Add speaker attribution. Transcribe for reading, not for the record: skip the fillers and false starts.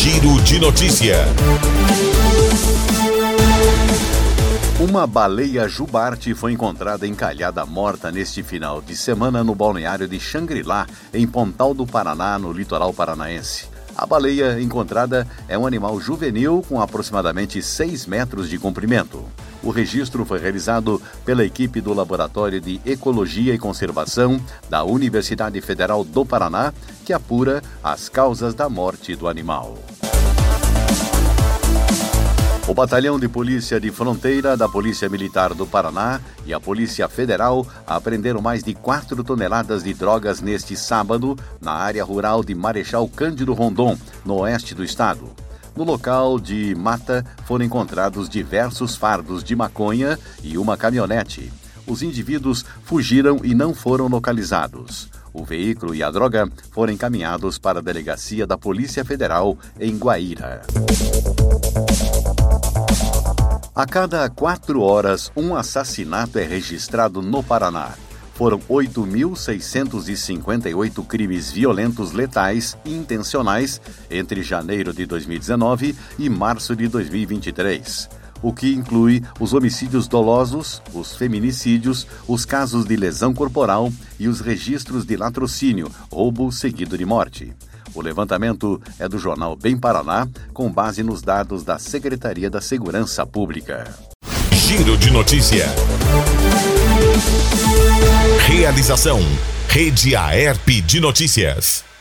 Speaker 1: Giro de Notícia.
Speaker 2: Uma baleia jubarte foi encontrada encalhada morta neste final de semana no balneário de Xangri-Lá, em Pontal do Paraná, no litoral paranaense. A baleia encontrada é um animal juvenil com aproximadamente 6 metros de comprimento. O registro foi realizado pela equipe do Laboratório de Ecologia e Conservação da Universidade Federal do Paraná, que apura as causas da morte do animal. O Batalhão de Polícia de Fronteira da Polícia Militar do Paraná e a Polícia Federal apreenderam mais de 4 toneladas de drogas neste sábado na área rural de Marechal Cândido Rondon, no oeste do estado. No local de mata foram encontrados diversos fardos de maconha e uma caminhonete. Os indivíduos fugiram e não foram localizados. O veículo e a droga foram encaminhados para a delegacia da Polícia Federal em Guaíra. A cada 4 horas, um assassinato é registrado no Paraná. Foram 8.658 crimes violentos letais e intencionais entre janeiro de 2019 e março de 2023, o que inclui os homicídios dolosos, os feminicídios, os casos de lesão corporal e os registros de latrocínio, roubo seguido de morte. O levantamento é do jornal Bem Paraná, com base nos dados da Secretaria da Segurança Pública.
Speaker 1: Giro de Notícia. Realização: Rede Aerp de Notícias.